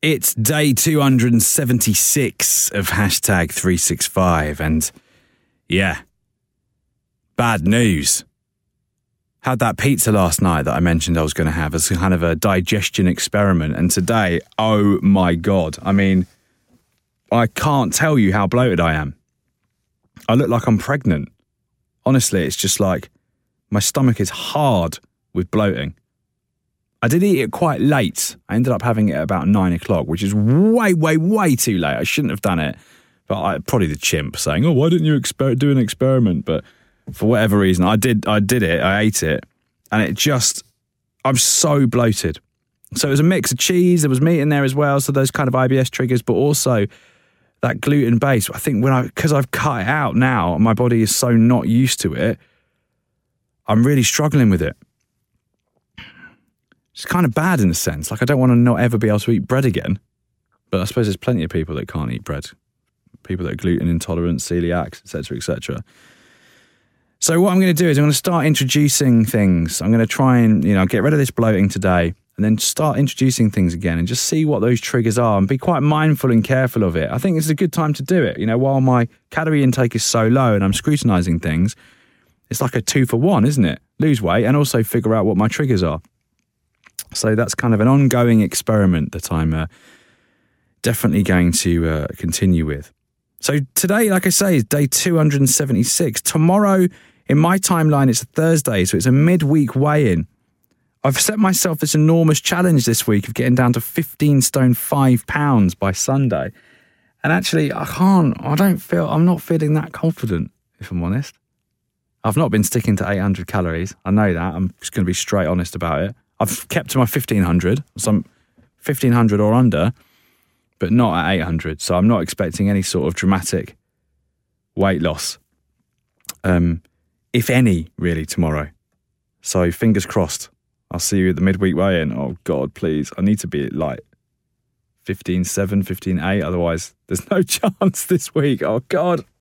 It's day 276 of hashtag 365, and yeah, bad news. Had that pizza last night that I mentioned I was going to have as kind of a digestion experiment, and today, oh my God, I mean, I can't tell you how bloated I am. I look like I'm pregnant. Honestly, it's just like my stomach is hard with bloating. I did eat it quite late. I ended up having it at about 9 o'clock, which is way, way, way too late. I shouldn't have done it. But probably the chimp saying, oh, why didn't you do an experiment? But for whatever reason, I did it. I ate it. And I'm so bloated. So it was a mix of cheese. There was meat in there as well. So those kind of IBS triggers, but also that gluten base. I think because I've cut it out now, my body is so not used to it, I'm really struggling with it. It's kind of bad in a sense. Like, I don't want to not ever be able to eat bread again. But I suppose there's plenty of people that can't eat bread. People that are gluten intolerant, celiacs, etc., etc. So what I'm going to do is I'm going to start introducing things. I'm going to try and, get rid of this bloating today and then start introducing things again and just see what those triggers are and be quite mindful and careful of it. I think it's a good time to do it. While my calorie intake is so low and I'm scrutinising things, it's like a 2-for-1, isn't it? Lose weight and also figure out what my triggers are. So that's kind of an ongoing experiment that I'm definitely going to continue with. So today, like I say, is day 276. Tomorrow, in my timeline, it's a Thursday, so it's a midweek weigh-in. I've set myself this enormous challenge this week of getting down to 15 stone 5 pounds by Sunday. And actually, I'm not feeling that confident, if I'm honest. I've not been sticking to 800 calories. I know that. I'm just going to be straight honest about it. I've kept to my 1,500, some 1,500 or under, but not at 800. So I'm not expecting any sort of dramatic weight loss, if any, really, tomorrow. So fingers crossed. I'll see you at the midweek weigh-in. Oh, God, please. I need to be at like 15.7, 15.8. Otherwise, there's no chance this week. Oh, God.